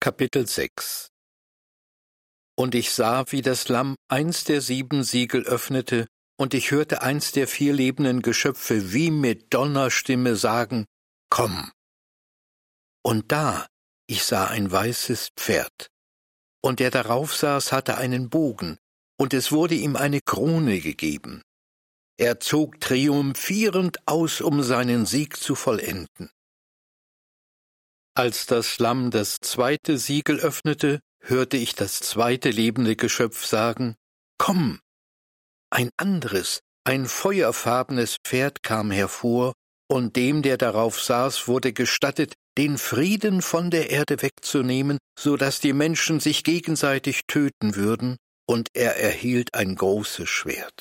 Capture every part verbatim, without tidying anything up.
Kapitel sechs. Und ich sah, wie das Lamm eins der sieben Siegel öffnete, und ich hörte eins der vier lebenden Geschöpfe wie mit Donnerstimme sagen, »Komm!« Und da, ich sah ein weißes Pferd, und der darauf saß, hatte einen Bogen, und es wurde ihm eine Krone gegeben. Er zog triumphierend aus, um seinen Sieg zu vollenden. Als das Lamm das zweite Siegel öffnete, hörte ich das zweite lebende Geschöpf sagen, »Komm!« Ein anderes, ein feuerfarbenes Pferd kam hervor, und dem, der darauf saß, wurde gestattet, den Frieden von der Erde wegzunehmen, so dass die Menschen sich gegenseitig töten würden, und er erhielt ein großes Schwert.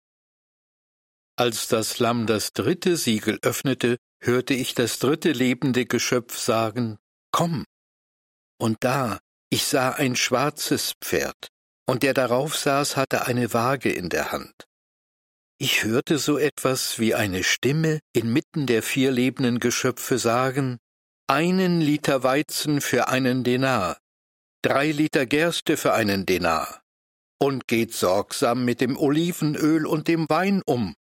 Als das Lamm das dritte Siegel öffnete, hörte ich das dritte lebende Geschöpf sagen, »Komm!« Und da, ich sah ein schwarzes Pferd, und der darauf saß, hatte eine Waage in der Hand. Ich hörte so etwas wie eine Stimme inmitten der vier lebenden Geschöpfe sagen, »Einen Liter Weizen für einen Denar, drei Liter Gerste für einen Denar, und geht sorgsam mit dem Olivenöl und dem Wein um.«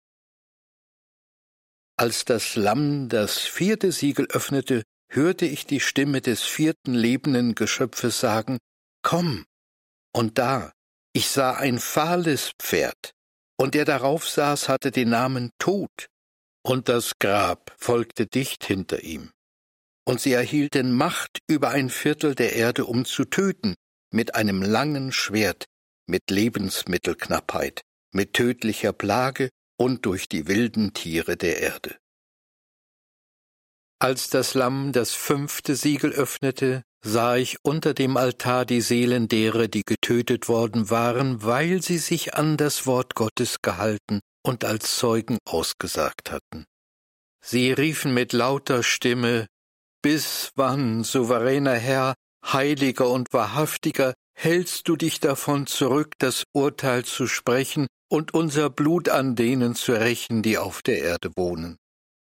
Als das Lamm das vierte Siegel öffnete, hörte ich die Stimme des vierten lebenden Geschöpfes sagen, »Komm!« Und da, ich sah ein fahles Pferd, und der darauf saß, hatte den Namen Tod, und das Grab folgte dicht hinter ihm. Und sie erhielten Macht über ein Viertel der Erde, um zu töten, mit einem langen Schwert, mit Lebensmittelknappheit, mit tödlicher Plage und durch die wilden Tiere der Erde. Als das Lamm das fünfte Siegel öffnete, sah ich unter dem Altar die Seelen derer, die getötet worden waren, weil sie sich an das Wort Gottes gehalten und als Zeugen ausgesagt hatten. Sie riefen mit lauter Stimme, »Bis wann, souveräner Herr, heiliger und wahrhaftiger, hältst du dich davon zurück, das Urteil zu sprechen und unser Blut an denen zu rächen, die auf der Erde wohnen?«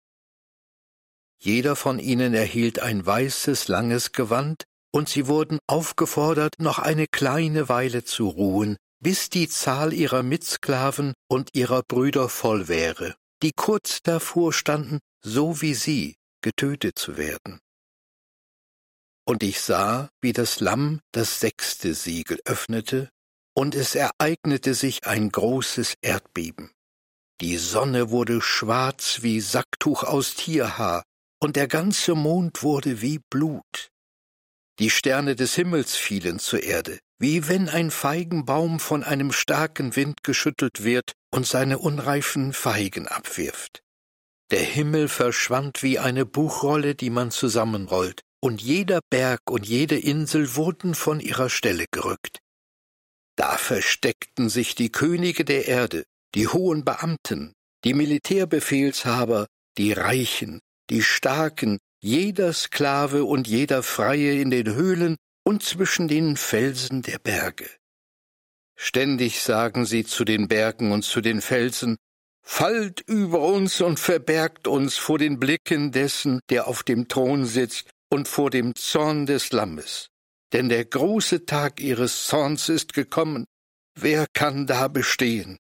Jeder von ihnen erhielt ein weißes, langes Gewand, und sie wurden aufgefordert, noch eine kleine Weile zu ruhen, bis die Zahl ihrer Mitsklaven und ihrer Brüder voll wäre, die kurz davor standen, so wie sie, getötet zu werden. Und ich sah, wie das Lamm das sechste Siegel öffnete, und es ereignete sich ein großes Erdbeben. Die Sonne wurde schwarz wie Sacktuch aus Tierhaar, und der ganze Mond wurde wie Blut. Die Sterne des Himmels fielen zur Erde, wie wenn ein Feigenbaum von einem starken Wind geschüttelt wird und seine unreifen Feigen abwirft. Der Himmel verschwand wie eine Buchrolle, die man zusammenrollt, und jeder Berg und jede Insel wurden von ihrer Stelle gerückt. Da versteckten sich die Könige der Erde, die hohen Beamten, die Militärbefehlshaber, die Reichen, die Starken, jeder Sklave und jeder Freie in den Höhlen und zwischen den Felsen der Berge. Ständig sagen sie zu den Bergen und zu den Felsen, »Fallt über uns und verbergt uns vor den Blicken dessen, der auf dem Thron sitzt, und vor dem Zorn des Lammes. Denn der große Tag ihres Zorns ist gekommen. Wer kann da bestehen?«